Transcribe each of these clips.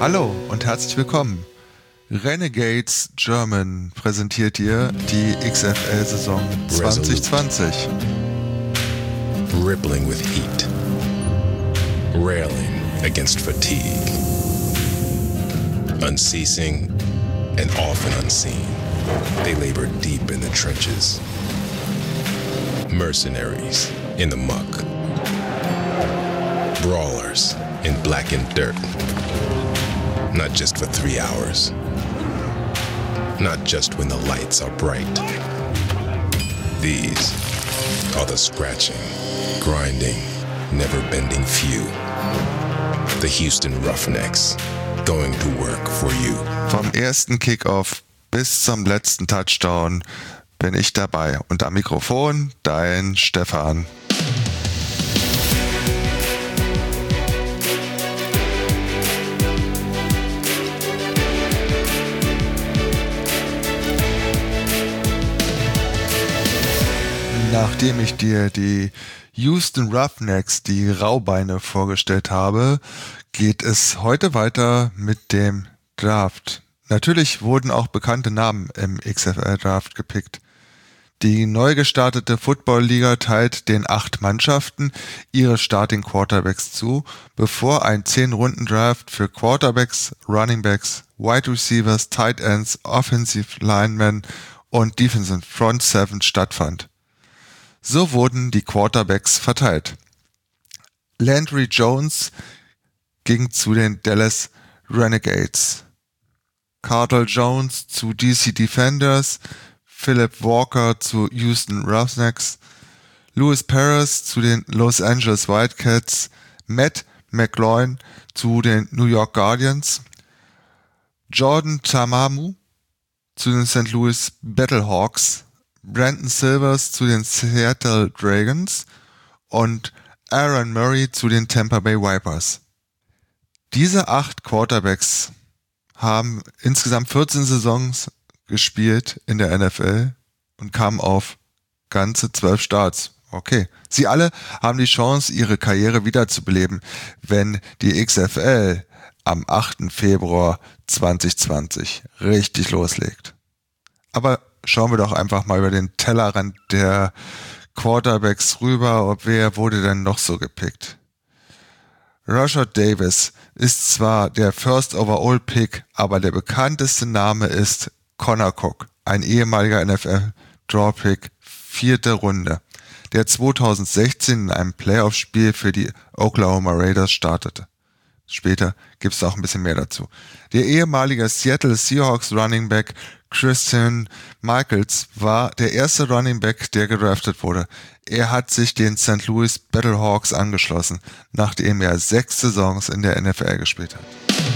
Hallo und herzlich willkommen. Renegades German präsentiert dir die XFL-Saison 2020. Rippling with heat, railing against fatigue, unceasing and often unseen, they labor deep in the trenches, mercenaries in the muck, brawlers in blackened dirt, not just for 3 hours, not just when the lights are bright. These are the scratching, grinding, never-bending few. The Houston Roughnecks, going to work for you. Vom ersten Kickoff bis zum letzten Touchdown bin ich dabei. Und am Mikrofon dein Stefan. Nachdem ich dir die Houston Roughnecks, die Raubeine, vorgestellt habe, geht es heute weiter mit dem Draft. Natürlich wurden auch bekannte Namen im XFL-Draft gepickt. Die neu gestartete Football-Liga teilt den 8 Mannschaften ihre Starting Quarterbacks zu, bevor ein 10-Runden-Draft für Quarterbacks, Runningbacks, Wide Receivers, Tight Ends, Offensive Linemen und Defensive Front 7 stattfand. So wurden die Quarterbacks verteilt. Landry Jones ging zu den Dallas Renegades, Cardale Jones zu DC Defenders, Philip Walker zu Houston Roughnecks, Louis Perez zu den Los Angeles Wildcats, Matt McGloin zu den New York Guardians, Jordan Ta'amu zu den St. Louis Battlehawks, Brandon Silvers zu den Seattle Dragons und Aaron Murray zu den Tampa Bay Vipers. Diese 8 Quarterbacks haben insgesamt 14 Saisons gespielt in der NFL und kamen auf ganze 12 Starts. Okay. Sie alle haben die Chance, ihre Karriere wiederzubeleben, wenn die XFL am 8. Februar 2020 richtig loslegt. Aber schauen wir doch einfach mal über den Tellerrand der Quarterbacks rüber, wer wurde denn noch so gepickt. Rashad Davis ist zwar der First Overall Pick, aber der bekannteste Name ist Connor Cook, ein ehemaliger NFL-Draw-Pick, 4. Runde, der 2016 in einem Playoff-Spiel für die Oklahoma Raiders startete. Später gibt es auch ein bisschen mehr dazu. Der ehemalige Seattle Seahawks Running Back Christian Michaels war der erste Running Back, der gedraftet wurde. Er hat sich den St. Louis Battlehawks angeschlossen, nachdem er 6 Saisons in der NFL gespielt hat.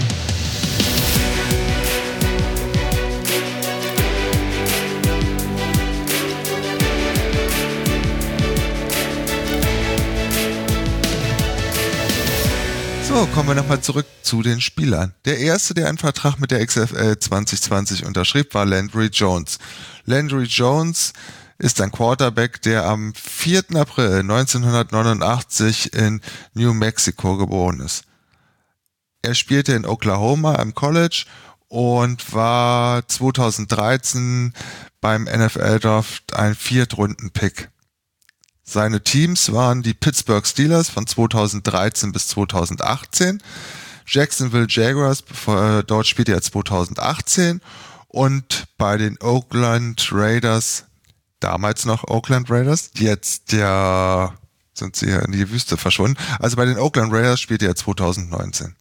So, kommen wir nochmal zurück zu den Spielern. Der erste, der einen Vertrag mit der XFL 2020 unterschrieb, war Landry Jones. Landry Jones ist ein Quarterback, der am 4. April 1989 in New Mexico geboren ist. Er spielte in Oklahoma am College und war 2013 beim NFL-Draft ein 4-Runden-Pick. Seine Teams waren die Pittsburgh Steelers von 2013 bis 2018, Jacksonville Jaguars, dort spielte er 2018 und bei den Oakland Raiders, damals noch Oakland Raiders, jetzt sind sie in die Wüste verschwunden, also bei den Oakland Raiders spielte er 2019.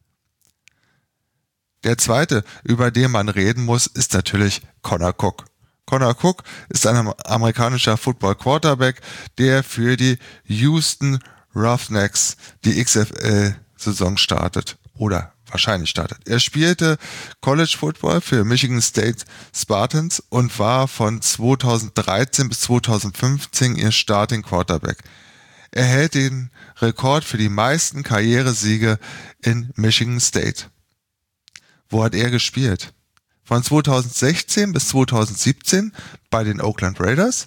Der zweite, über den man reden muss, ist natürlich Connor Cook. Connor Cook ist ein amerikanischer Football-Quarterback, der für die Houston Roughnecks die XFL-Saison startet oder wahrscheinlich startet. Er spielte College Football für Michigan State Spartans und war von 2013 bis 2015 ihr Starting Quarterback. Er hält den Rekord für die meisten Karrieresiege in Michigan State. Wo hat er gespielt? Von 2016 bis 2017 bei den Oakland Raiders.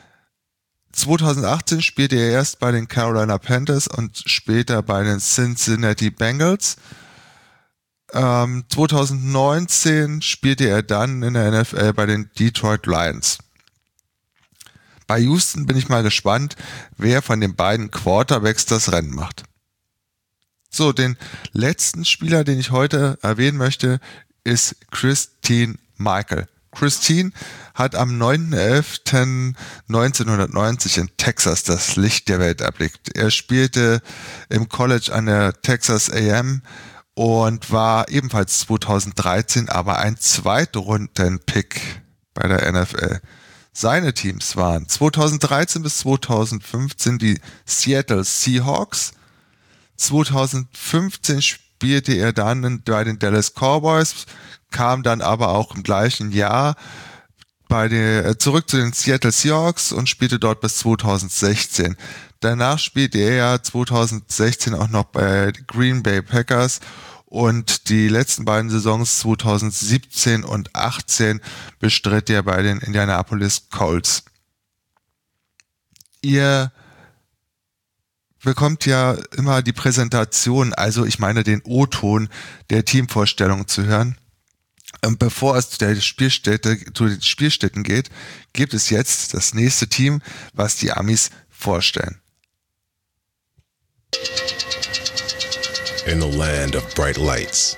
2018 spielte er erst bei den Carolina Panthers und später bei den Cincinnati Bengals. 2019 spielte er dann in der NFL bei den Detroit Lions. Bei Houston bin ich mal gespannt, wer von den beiden Quarterbacks das Rennen macht. So, den letzten Spieler, den ich heute erwähnen möchte, ist Christine Michael. Christine hat am 9.11.1990 in Texas das Licht der Welt erblickt. Er spielte im College an der Texas A&M und war ebenfalls 2013 aber ein Zweitrunden-Pick bei der NFL. Seine Teams waren 2013 bis 2015 die Seattle Seahawks. 2015 spielte er dann bei den Dallas Cowboys, kam dann aber auch im gleichen Jahr zurück zu den Seattle Seahawks und spielte dort bis 2016. Danach spielte er 2016 auch noch bei Green Bay Packers und die letzten beiden Saisons 2017 und 2018 bestritt er bei den Indianapolis Colts. Ihr bekommt ja immer die Präsentation, also ich meine den O-Ton der Teamvorstellung zu hören. Und bevor es zu den Spielstätten geht, gibt es jetzt das nächste Team, was die Amis vorstellen. In the land of bright lights,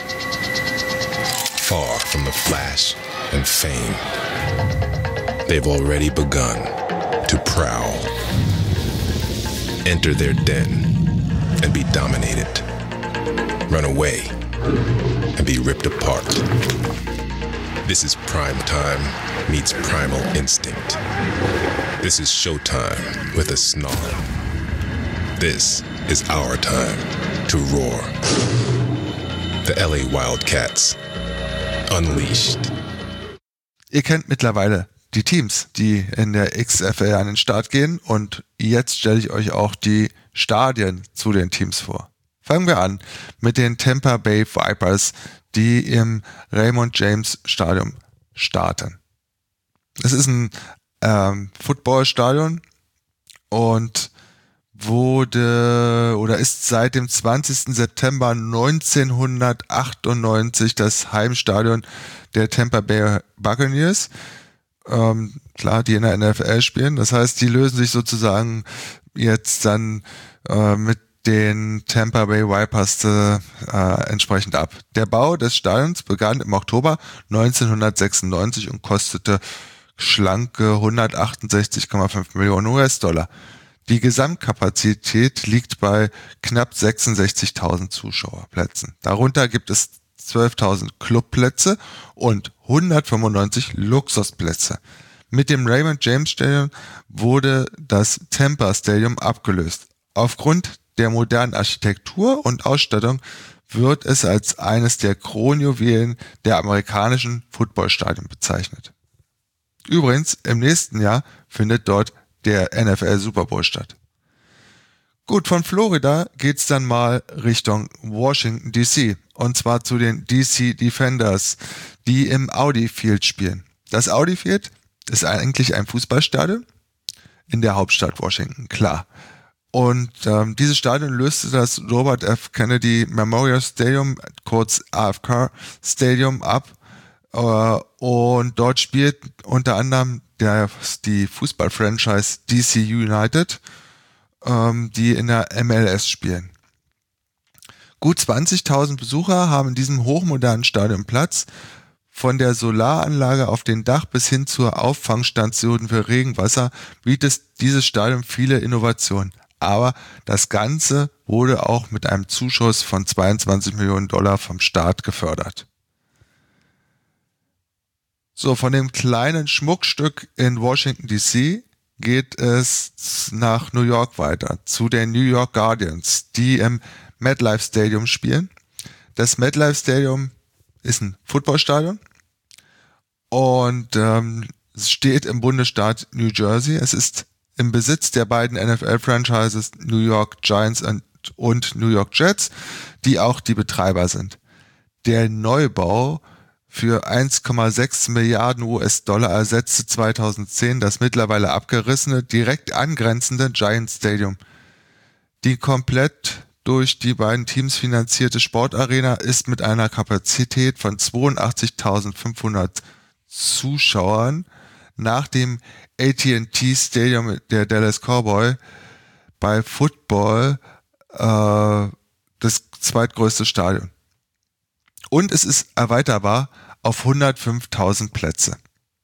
far from the flash and fame, they've already begun to prowl. Enter their den and be dominated. Run away and be ripped apart. This is prime time meets primal instinct. This is showtime with a snarl. This is our time to roar. The LA Wildcats. Unleashed. Ihr kennt mittlerweile die Teams, die in der XFL an den Start gehen, und jetzt stelle ich euch auch die Stadien zu den Teams vor. Fangen wir an mit den Tampa Bay Vipers, die im Raymond James Stadium starten. Es ist ein Footballstadion und ist seit dem 20. September 1998 das Heimstadion der Tampa Bay Buccaneers. Klar, die in der NFL spielen. Das heißt, die lösen sich sozusagen jetzt dann mit den Tampa Bay Vipers entsprechend ab. Der Bau des Stadions begann im Oktober 1996 und kostete schlanke 168,5 Millionen US-Dollar. Die Gesamtkapazität liegt bei knapp 66.000 Zuschauerplätzen. Darunter gibt es 12.000 Clubplätze und 195 Luxusplätze. Mit dem Raymond James Stadium wurde das Tampa Stadium abgelöst. Aufgrund der modernen Architektur und Ausstattung wird es als eines der Kronjuwelen der amerikanischen Footballstadien bezeichnet. Übrigens, im nächsten Jahr findet dort der NFL Super Bowl statt. Gut, von Florida geht's dann mal Richtung Washington DC, und zwar zu den DC Defenders, die im Audi Field spielen. Das Audi Field ist eigentlich ein Fußballstadion in der Hauptstadt Washington, klar. Und dieses Stadion löste das Robert F. Kennedy Memorial Stadium, kurz AFK Stadium, ab. Und dort spielt unter anderem die Fußball-Franchise DC United, die in der MLS spielen. Gut 20.000 Besucher haben in diesem hochmodernen Stadion Platz. Von der Solaranlage auf dem Dach bis hin zur Auffangstation für Regenwasser bietet dieses Stadion viele Innovationen. Aber das Ganze wurde auch mit einem Zuschuss von 22 Millionen Dollar vom Staat gefördert. So, von dem kleinen Schmuckstück in Washington DC geht es nach New York weiter, zu den New York Guardians, die im MetLife Stadium spielen. Das MetLife Stadium ist ein Footballstadion und es steht im Bundesstaat New Jersey. Es ist im Besitz der beiden NFL-Franchises New York Giants und New York Jets, die auch die Betreiber sind. Der Neubau für 1,6 Milliarden US-Dollar ersetzte 2010 das mittlerweile abgerissene, direkt angrenzende Giants Stadium. Die komplett durch die beiden Teams finanzierte Sportarena ist mit einer Kapazität von 82.500 Zuschauern nach dem AT&T Stadium der Dallas Cowboys bei Football das zweitgrößte Stadion. Und es ist erweiterbar auf 105.000 Plätze.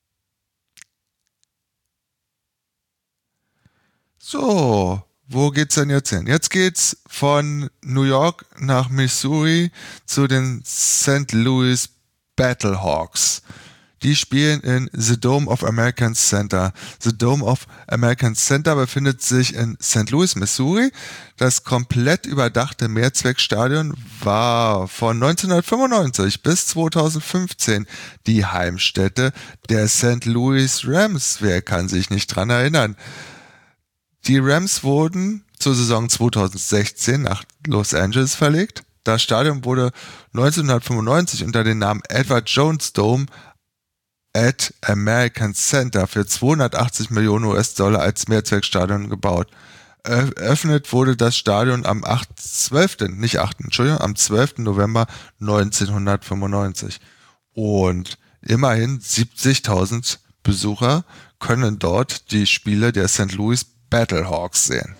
So, wo geht's denn jetzt hin? Jetzt geht's von New York nach Missouri zu den St. Louis Battlehawks. Die spielen in The Dome of American Center. The Dome of American Center befindet sich in St. Louis, Missouri. Das komplett überdachte Mehrzweckstadion war von 1995 bis 2015 die Heimstätte der St. Louis Rams. Wer kann sich nicht dran erinnern? Die Rams wurden zur Saison 2016 nach Los Angeles verlegt. Das Stadion wurde 1995 unter dem Namen Edward Jones Dome at American Center für 280 Millionen US-Dollar als Mehrzweckstadion gebaut. Eröffnet wurde das Stadion am 12. November 1995. Und immerhin 70.000 Besucher können dort die Spiele der St. Louis Battlehawks sehen.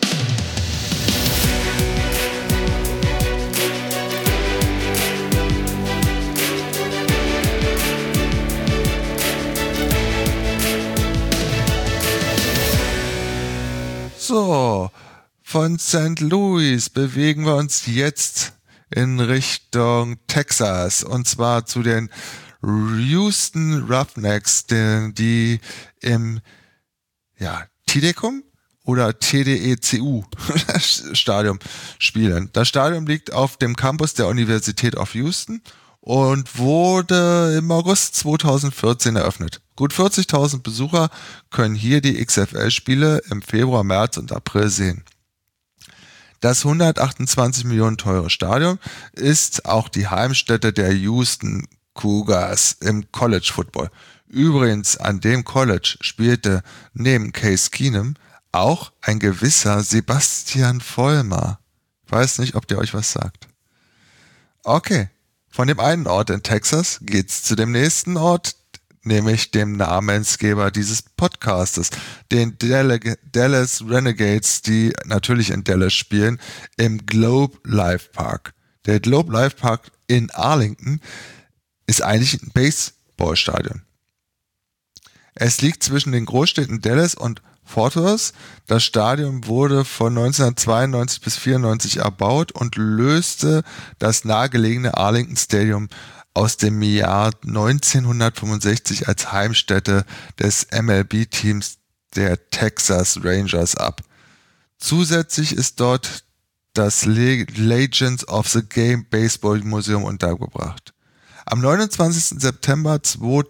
So, von St. Louis bewegen wir uns jetzt in Richtung Texas und zwar zu den Houston Roughnecks, die im TDECU oder TDECU Stadion spielen. Das Stadion liegt auf dem Campus der Universität of Houston und wurde im August 2014 eröffnet. Gut 40.000 Besucher können hier die XFL-Spiele im Februar, März und April sehen. Das 128 Millionen teure Stadion ist auch die Heimstätte der Houston Cougars im College Football. Übrigens, an dem College spielte neben Case Keenum auch ein gewisser Sebastian Vollmer. Ich weiß nicht, ob der euch was sagt. Okay. Von dem einen Ort in Texas geht's zu dem nächsten Ort, nämlich dem Namensgeber dieses Podcastes, den Dallas Renegades, die natürlich in Dallas spielen, im Globe Life Park. Der Globe Life Park in Arlington ist eigentlich ein Baseballstadion. Es liegt zwischen den Großstädten Dallas und Fort Worth. Das Stadion wurde von 1992 bis 1994 erbaut und löste das nahegelegene Arlington Stadium aus dem Jahr 1965 als Heimstätte des MLB-Teams der Texas Rangers ab. Zusätzlich ist dort das Legends of the Game Baseball Museum untergebracht. Am 29. September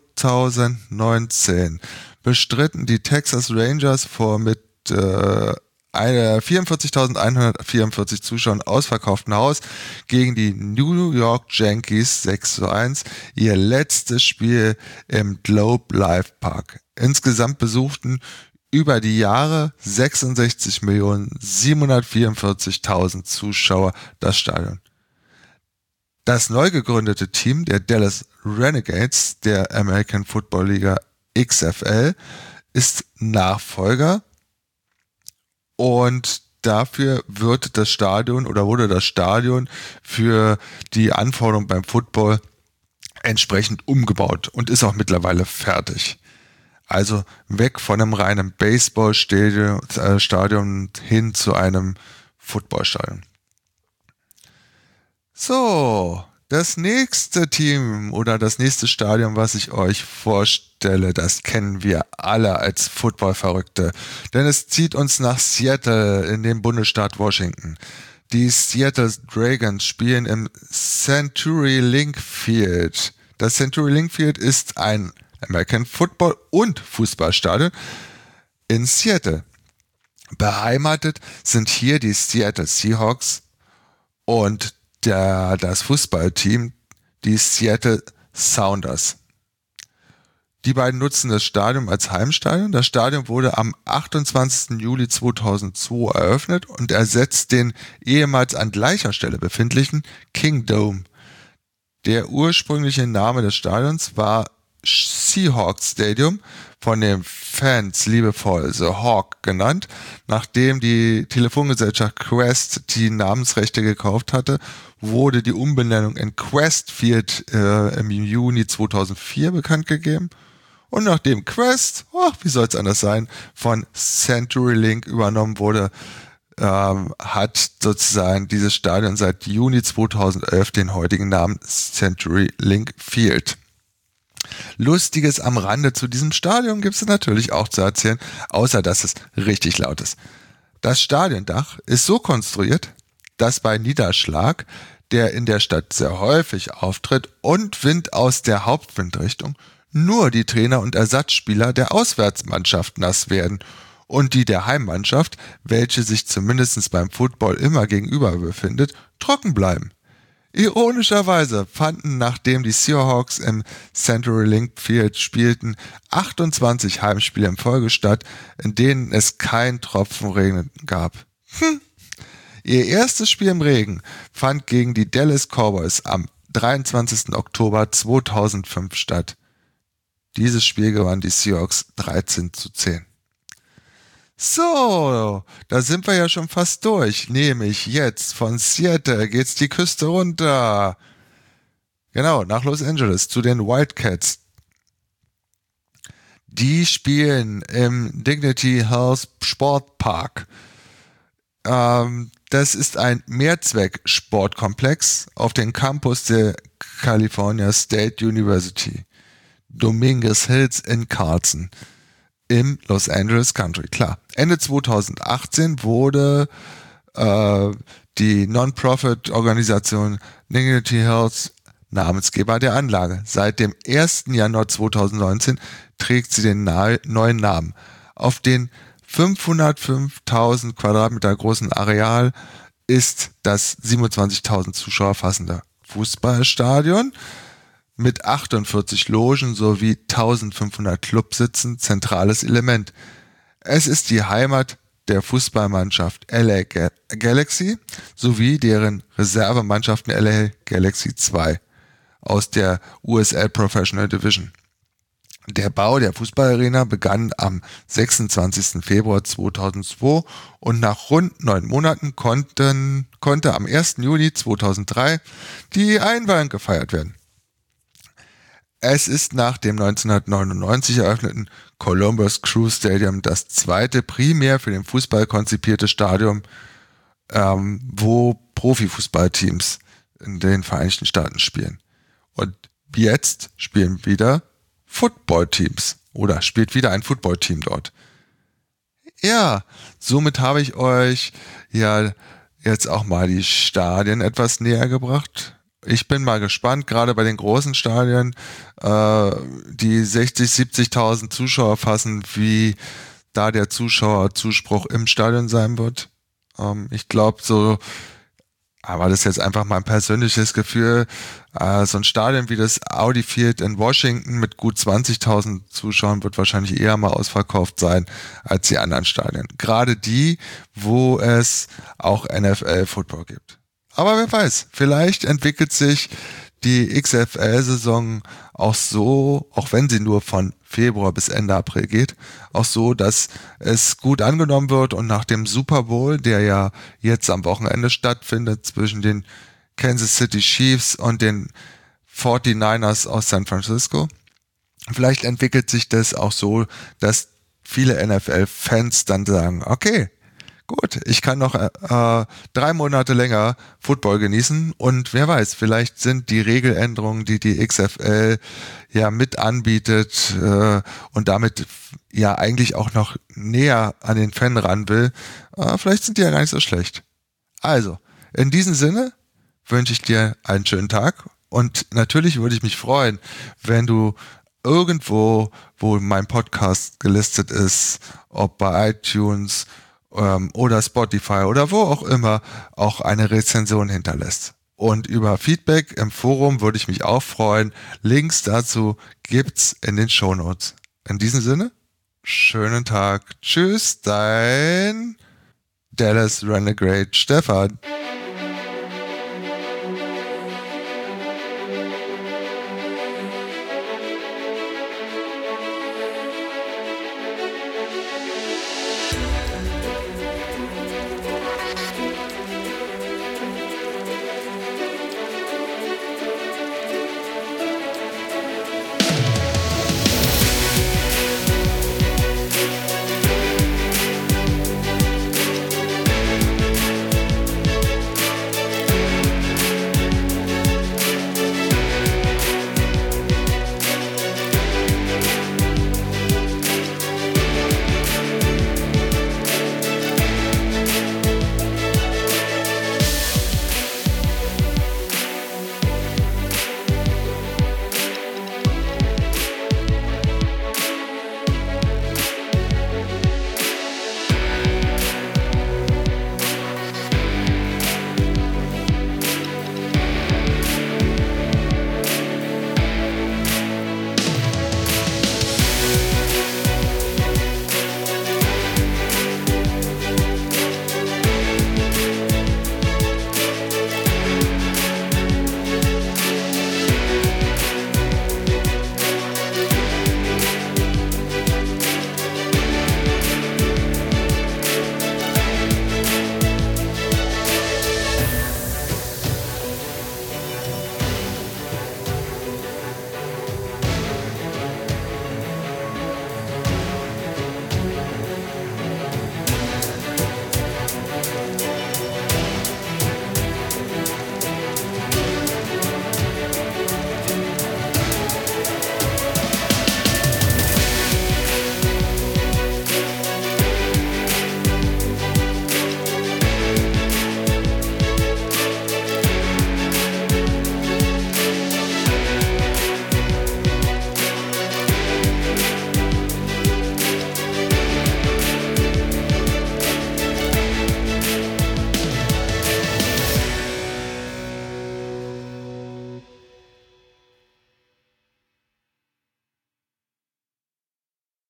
2019 bestritten die Texas Rangers mit 44.144 Zuschauern ausverkauften Haus gegen die New York Yankees 6:1 ihr letztes Spiel im Globe Life Park. Insgesamt besuchten über die Jahre 66.744.000 Zuschauer das Stadion. Das neu gegründete Team der Dallas Renegades der American Football Liga XFL ist Nachfolger und dafür wurde das Stadion für die Anforderungen beim Football entsprechend umgebaut und ist auch mittlerweile fertig. Also weg von einem reinen Baseballstadion hin zu einem Footballstadion. So, das nächste Team oder das nächste Stadion, was ich euch vorstelle, das kennen wir alle als Football-Verrückte. Denn es zieht uns nach Seattle in den Bundesstaat Washington. Die Seattle Dragons spielen im CenturyLink Field. Das CenturyLink Field ist ein American Football- und Fußballstadion in Seattle. Beheimatet sind hier die Seattle Seahawks und das Fußballteam, die Seattle Sounders. Die beiden nutzen das Stadion als Heimstadion. Das Stadion wurde am 28. Juli 2002 eröffnet und ersetzt den ehemals an gleicher Stelle befindlichen King Dome. Der ursprüngliche Name des Stadions war Seahawks Stadium, von den Fans liebevoll The Hawk genannt, nachdem die Telefongesellschaft Qwest die Namensrechte gekauft hatte, wurde die Umbenennung in Qwest Field im Juni 2004 bekannt gegeben. Und nachdem Qwest, wie soll es anders sein, von CenturyLink übernommen wurde, hat sozusagen dieses Stadion seit Juni 2011 den heutigen Namen CenturyLink Field. Lustiges am Rande zu diesem Stadion gibt es natürlich auch zu erzählen, außer dass es richtig laut ist. Das Stadiondach ist so konstruiert, dass bei Niederschlag, der in der Stadt sehr häufig auftritt, und Wind aus der Hauptwindrichtung, nur die Trainer und Ersatzspieler der Auswärtsmannschaft nass werden und die der Heimmannschaft, welche sich zumindest beim Football immer gegenüber befindet, trocken bleiben. Ironischerweise fanden, nachdem die Seahawks im CenturyLink Field spielten, 28 Heimspiele in Folge statt, in denen es kein Tropfen Regen gab. Ihr erstes Spiel im Regen fand gegen die Dallas Cowboys am 23. Oktober 2005 statt. Dieses Spiel gewann die Seahawks 13-10. So, da sind wir ja schon fast durch. Nämlich jetzt von Seattle geht's die Küste runter. Genau, nach Los Angeles zu den Wildcats. Die spielen im Dignity Health Sportpark. Das ist ein Mehrzweck-Sportkomplex auf dem Campus der California State University, Dominguez Hills in Carlson, im Los Angeles Country. Klar, Ende 2018 wurde die Non-Profit-Organisation Dignity Health Namensgeber der Anlage. Seit dem 1. Januar 2019 trägt sie den neuen Namen. Auf den 505.000 Quadratmeter großen Areal ist das 27.000 Zuschauer fassende Fußballstadion mit 48 Logen sowie 1500 Clubsitzen zentrales Element. Es ist die Heimat der Fußballmannschaft LA Galaxy sowie deren Reservemannschaften LA Galaxy 2 aus der USL Professional Division. Der Bau der Fußballarena begann am 26. Februar 2002 und nach rund 9 Monaten konnte am 1. Juli 2003 die Einweihung gefeiert werden. Es ist nach dem 1999 eröffneten Columbus Crew Stadium das zweite primär für den Fußball konzipierte Stadion, wo Profifußballteams in den Vereinigten Staaten spielen. Und jetzt spielen wieder Footballteams oder spielt wieder ein Footballteam dort. Ja, somit habe ich euch ja jetzt auch mal die Stadien etwas näher gebracht. Ich bin mal gespannt, gerade bei den großen Stadien, die 60.000, 70.000 Zuschauer fassen, wie da der Zuschauerzuspruch im Stadion sein wird. Ich glaube so, aber das ist jetzt einfach mein persönliches Gefühl, so ein Stadion wie das Audi Field in Washington mit gut 20.000 Zuschauern wird wahrscheinlich eher mal ausverkauft sein als die anderen Stadien. Gerade die, wo es auch NFL-Football gibt. Aber wer weiß, vielleicht entwickelt sich die XFL-Saison auch so, auch wenn sie nur von Februar bis Ende April geht, auch so, dass es gut angenommen wird und nach dem Super Bowl, der ja jetzt am Wochenende stattfindet zwischen den Kansas City Chiefs und den 49ers aus San Francisco, vielleicht entwickelt sich das auch so, dass viele NFL-Fans dann sagen, okay, gut, ich kann noch 3 Monate länger Football genießen und wer weiß, vielleicht sind die Regeländerungen, die die XFL ja mit anbietet und damit ja eigentlich auch noch näher an den Fan ran will, vielleicht sind die ja gar nicht so schlecht. Also, in diesem Sinne wünsche ich dir einen schönen Tag und natürlich würde ich mich freuen, wenn du irgendwo, wo mein Podcast gelistet ist, ob bei iTunes oder Spotify oder wo auch immer, auch eine Rezension hinterlässt. Und über Feedback im Forum würde ich mich auch freuen. Links dazu gibt's in den Shownotes. In diesem Sinne, schönen Tag. Tschüss, dein Dallas Renegade Stefan.